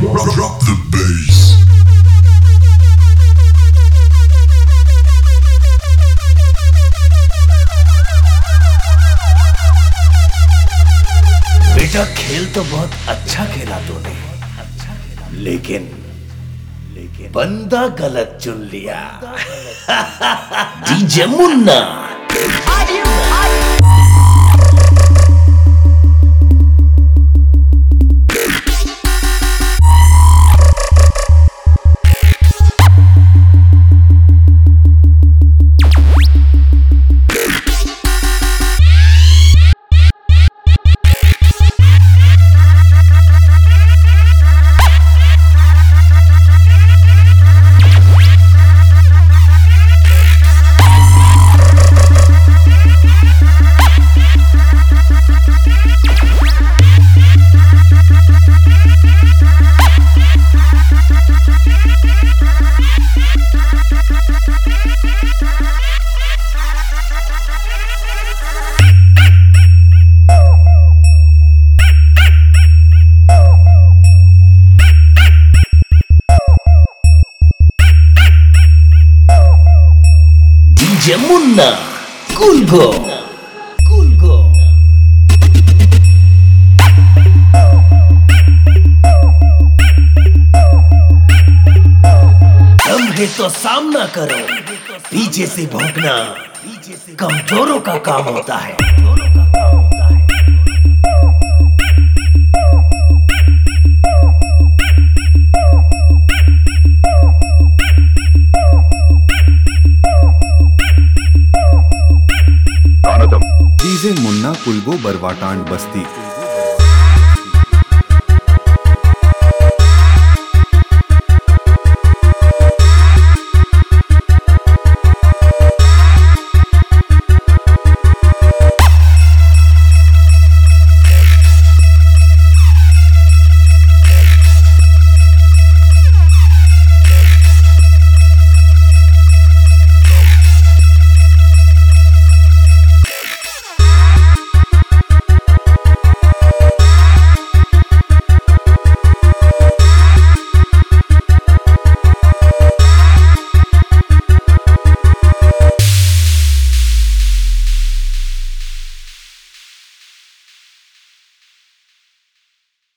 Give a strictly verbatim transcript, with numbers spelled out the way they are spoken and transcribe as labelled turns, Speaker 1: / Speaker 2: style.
Speaker 1: Drop the bass.
Speaker 2: बेटा खेल तो बहुत अच्छा खेला तूने, लेकिन लेकिन बंदा गलत चुन लिया। डीजे मुन्ना। डीजे मुन्ना कुलगो कुलगो। दम है तो सामना करो, पीछे से भौंकना कमजोरों का काम होता है।
Speaker 3: डीजे मुन्ना कुलगो बरवाटांड बस्ती।